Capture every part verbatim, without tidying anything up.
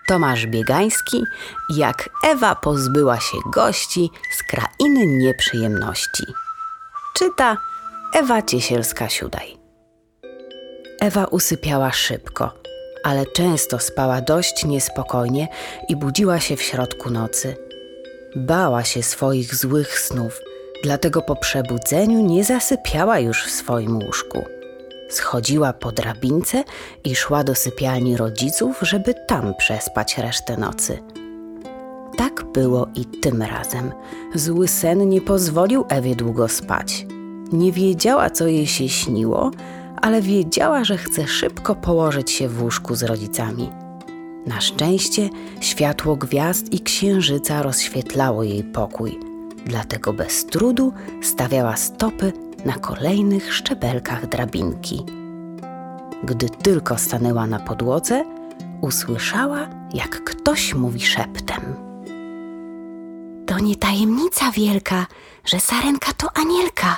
Tomasz Biegański, jak Ewa pozbyła się gości z krainy nieprzyjemności. Czyta Ewa Ciesielska-Siudaj. Ewa usypiała szybko, ale często spała dość niespokojnie i budziła się w środku nocy. Bała się swoich złych snów, dlatego po przebudzeniu nie zasypiała już w swoim łóżku. Schodziła po drabince i szła do sypialni rodziców, żeby tam przespać resztę nocy. Tak było i tym razem. Zły sen nie pozwolił Ewie długo spać. Nie wiedziała, co jej się śniło, ale wiedziała, że chce szybko położyć się w łóżku z rodzicami. Na szczęście światło gwiazd i księżyca rozświetlało jej pokój, dlatego bez trudu stawiała stopy na kolejnych szczebelkach drabinki. Gdy tylko stanęła na podłodze, usłyszała, jak ktoś mówi szeptem. To nie tajemnica wielka, że Sarenka to anielka.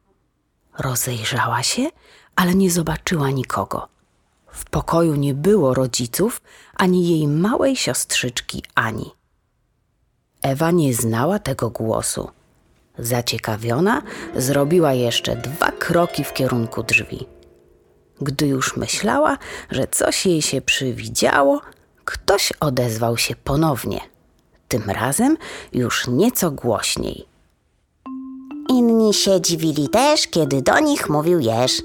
Rozejrzała się, ale nie zobaczyła nikogo. W pokoju nie było rodziców, ani jej małej siostrzyczki Ani. Ewa nie znała tego głosu. Zaciekawiona, zrobiła jeszcze dwa kroki w kierunku drzwi. Gdy już myślała, że coś jej się przywidziało, ktoś odezwał się ponownie. Tym razem już nieco głośniej. Inni się dziwili też, kiedy do nich mówił jeż.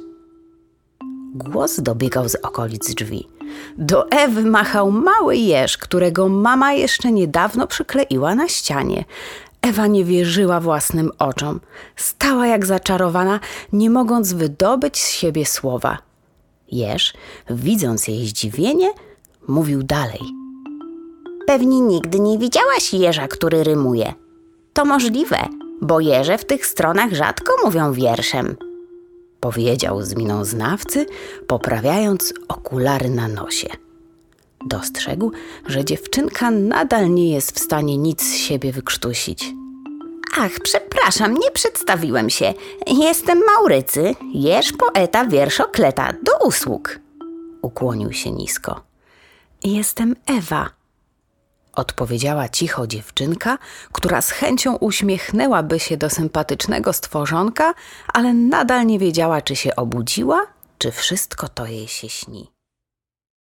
Głos dobiegał z okolic drzwi. Do Ewy machał mały jeż, którego mama jeszcze niedawno przykleiła na ścianie. Ewa nie wierzyła własnym oczom. Stała jak zaczarowana, nie mogąc wydobyć z siebie słowa. Jeż, widząc jej zdziwienie, mówił dalej. Pewnie nigdy nie widziałaś jeża, który rymuje. To możliwe, bo jeże w tych stronach rzadko mówią wierszem. Powiedział z miną znawcy, poprawiając okulary na nosie. Dostrzegł, że dziewczynka nadal nie jest w stanie nic z siebie wykrztusić. Ach, przepraszam, nie przedstawiłem się. Jestem Maurycy, jeż poeta wierszokleta, do usług. Ukłonił się nisko. Jestem Ewa. Odpowiedziała cicho dziewczynka, która z chęcią uśmiechnęłaby się do sympatycznego stworzonka, ale nadal nie wiedziała, czy się obudziła, czy wszystko to jej się śni.